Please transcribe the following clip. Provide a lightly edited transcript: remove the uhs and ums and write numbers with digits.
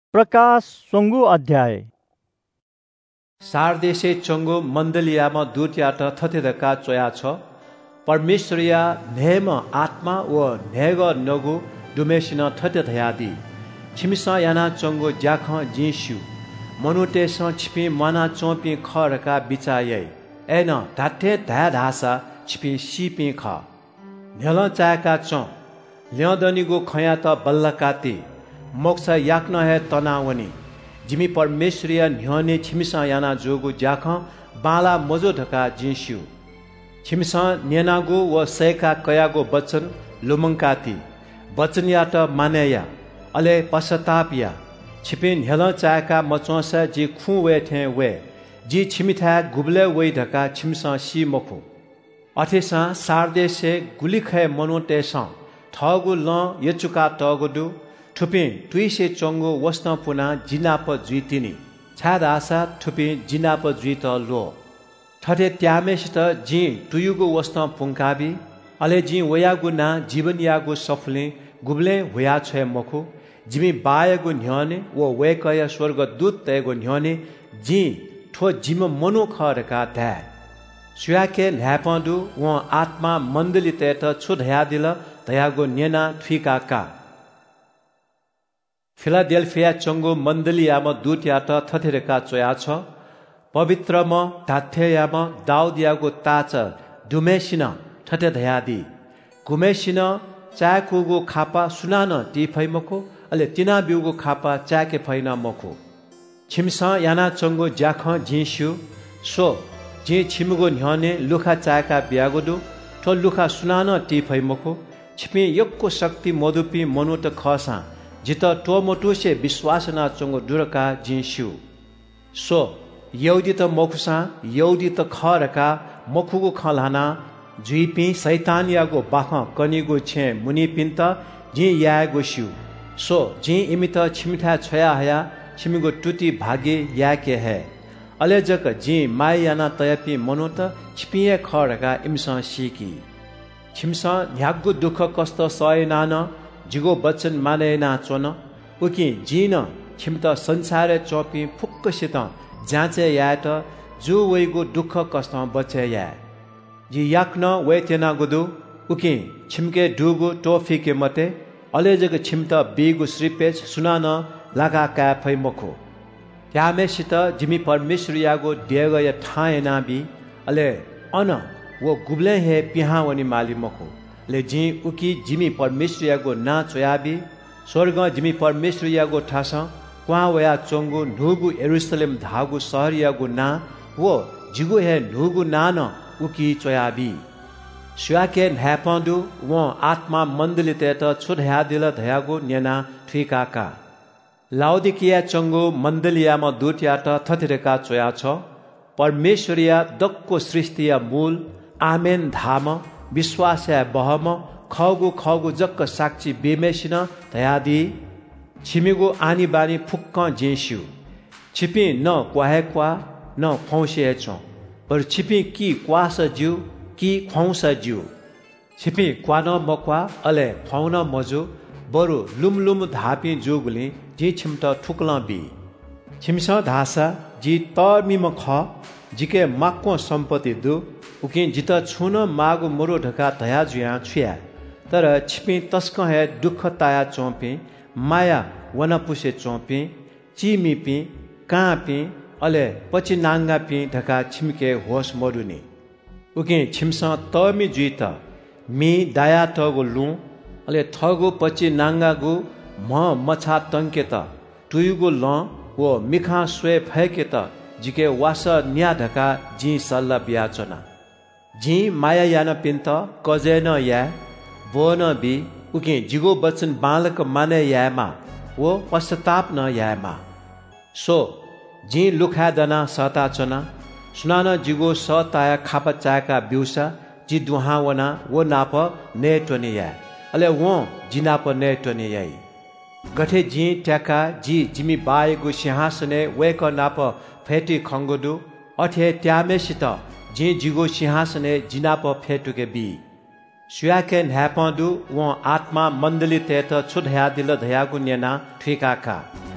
प्रकाश सोंगु अध्याय सारदेशे चंगो मण्डलियामा दूतयात थथेदका चोया छ परमेश्वरिया नेम आत्मा व नेग नगु दुमेसिन थते धयादी छिमिसा याना चंगो ज्याख जिंसु मनुतेस छिपि मना चोपि खरका बिचायै एन धाथे धा धासा छिपि सिपि ख नेल चाका च ल्यदनिगो खया त बल्लकाती मोक्ष याक्न है तनावनी जिमी परमेश्वरिया न्ह्यने छिमिसा याना जोगु ज्याख बाला मजो ढका जिंस्यु छिमिसा नेनागु व सैका कयागो वचन लुमंकाती वचन या त मानेया अले पश्चातापया छिपिन हेल चाका मचोसा जी खु वे थे वे जी छिमिथा गुबले वे ढका छिमिसा सी मखु अथेसा सारदेशे गुलिखै मनोतेसा थगु ल यचुका तगुदु थुपि तुइसे चंगो वस्न पुना जिनाप जुइतिनी छाद आशा थुपि जिनाप जुइत लो थटे त्यामेसित जी तुयुगो वस्न पुंकाबी अले जी वयागु ना जीवन यागु सफले गुबले होया छ मखु जिमी बायगु न्ह्यने वो वेकय स्वर्ग दूत तयगु न्ह्यने जी ठो जिम मनो खरका धा सुयाके ल्यापंदु व आत्मा मण्डली तेत छुधया दिल दयागु नेना थुइकाका फिलाडेल्फिया चंगो मण्डलियामा दूतयात थथेरेका चोया छ पवित्रम धाथेयाम दाउदियागो ताच दुमेसिन थथे धयादी गुमेसिन चाकुगो खापा सुनान ती फैमको अले तिना बिउगो खापा चाके फैन मखो छिमसा याना चंगो ज्याख जिंस्यु सो जे छिमगो न्ह्यने लुखा चाका ब्यागोदु ठो लुखा सुनान ती फैमको छिपि यक्को शक्ति मधुपी मनुत खसा जित टोमोटुसे विश्वासना चंगो दुरका जिंस्यु सो यौदी त मखुसा यौदी त खरका मखुगो खलाना जुइपि शैतानियागो बाख कनिगो छे मुनिपिन्त जी यागो स्यु सो जी इमित छिमिठा छया हया छिमिगो टुटी भागे याके है अलेजक जी मायाना तयपि मनोत छिपिए खरका इमसा सिकी छिमसा न्यागु दुख कष्ट सयनान जिगो वचन माने ना चोन उकि जिन छिमत संसार चोपी फुक्कसित जाँचे यात जो वैगो दुख कष्ट बचे या जी याक्न वेतेना गुदु उकि छिमके डुगु टोफिके मते अलेजग छिमत बिगु श्रीपेच सुनान लागा का फै मखो त्यामेसित जिमी परमेश्वरियागो देगय ठाए नाबी अले अन वो गुबले हे पिहावनी माली मखो ले जी उकी जिमी परमेश्वरियागो ना चोयाबी स्वर्ग जिमी परमेश्वरियागो ठास क्वा वया चोंगु नुगु यरुशलेम धागु सहरियागो ना वो जिगु हे नुगु नान उकी चोयाबी सुयाके न्यापंदु वो आत्मा मण्डलिते त छुधया दिल धयागो नेना थुइकाका लाउदिकिया चंगु मण्डलियामा दूतयात थथेरेका चोया छ परमेश्वरिया दक्को सृष्टिया मूल आमेन धाम विश्वास बहम खगु जक्क साक्षी बेमेसिन धयादी छिमिगो आनी बानी फुक्क जेस्यु छिपि न क्वाहे क्वा न खौसे छ पर छिपि कि क्वास ज्यू कि खौस ज्यू छिपि क्वा न मक्वा अले खौन मजो बरु लुमलुम धापी जोगुले जे छिमत ठुक्ल बी छिमस धासा जी तमिम ख जिके माक्को सम्पत्ति दु उकि जित छुन मागु मोरो ढका धया जुया छुया तर छिपि तस्क है दुख ताया चोपी माया वनपुसे चोपी चिमिपी कापी अले पछि नांगा पी ढका छिमके होस मरुनी उकि छिमस तमी जुइत मी दाया तगु लु अले थगु पछि नांगागु म मछा तंकेत तुयुगु ल वो मिखा स्वे फैकेत जिके वास न्या ढका जी सल्ला बियाचना जी माया यान पिन्त कजेन या बोन बी उकि जिगो वचन बालक माने यामा वो पश्चाताप न यामा सो जी लुखा दना सताचना सुनान जिगो सताया खापा चाका बिउसा जी दुहावना वो नाप नेटोने या अले वो जिनाप नेटोने याई गठे जी ट्याका जी जिमी बायगु सिंहासने वेक नाप फेटी खंगुदु अथे त्यामेसित जे जिगो सिंहासने जिनाप फेटुके बी सुयाके न्यापंदु वो आत्मा मण्डली तेत छुधया दिल धयागु नेना ठिकाका